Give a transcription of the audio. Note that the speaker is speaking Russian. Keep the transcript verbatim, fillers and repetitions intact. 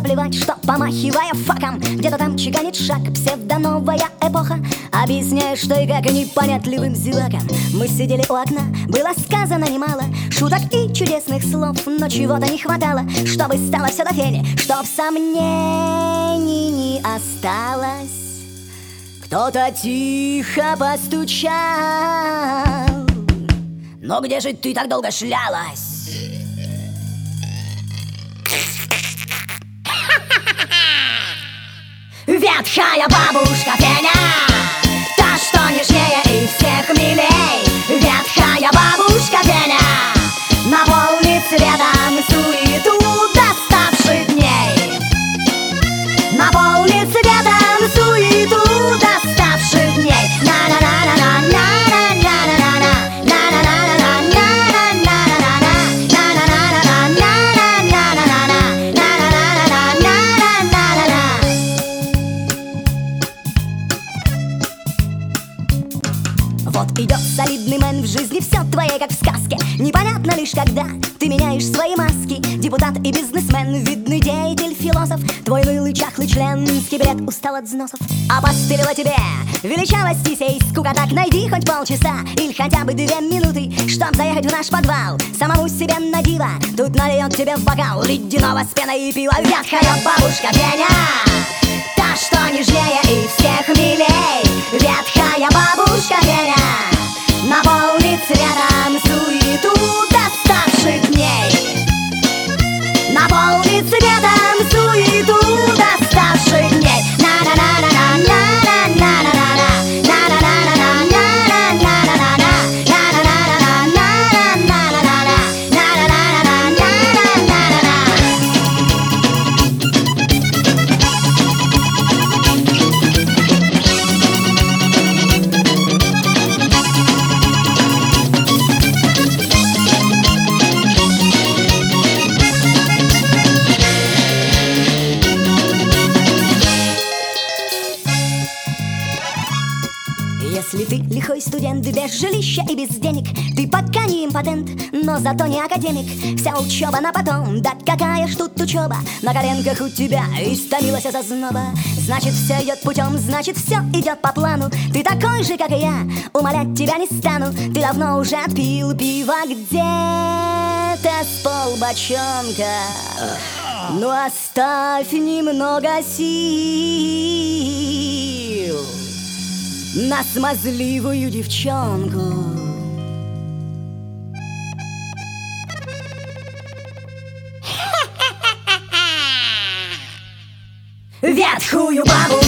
наплевать, что, помахивая факом, где-то там чеканит шаг псевдоновая эпоха, объясняя, что и как непонятливым зевакам. Мы сидели у окна, было сказано немало шуток и чудесных слов, но чего-то не хватало, чтобы стало все до фени, чтоб сомнений не осталось. Кто-то тихо постучал: «Но где же ты так долго шлялась?» Ветхая бабушка Феня, та, что нежнее и всех милей. Ветхая бабушка Феня наполнит светом суету доставших дней. Наполнит светом суету доставших дней. Вот идет солидный мэн, в жизни все твое, как в сказке. Непонятно лишь, когда ты меняешь свои маски. Депутат и бизнесмен, видный деятель, философ. Твой милый чахлый член, низкий бред, устал от взносов. Опостылила тебе величавость и сей скука. Так найди хоть полчаса или хотя бы две минуты, чтоб заехать в наш подвал самому себе на диво. Тут нальет тебе в бокал ледяного с пеной и пива. Ветхая бабушка Феня, та, что нежнее и всех милей. Ветхая бабушка Феня наполнит светом суету доставших дней. Наполнит светом суету доставших дней. Если ты лихой студент, без жилища и без денег, ты пока не импотент, но зато не академик. Вся учеба на потом, да какая ж тут учеба. На коленках у тебя истомилась от озноба. Значит, все идет путем, значит, все идет по плану. Ты такой же, как и я, умолять тебя не стану. Ты давно уже отпил пива где-то с полбочонка. Ну оставь немного сил на смазливую девчонку. Ветхую бабу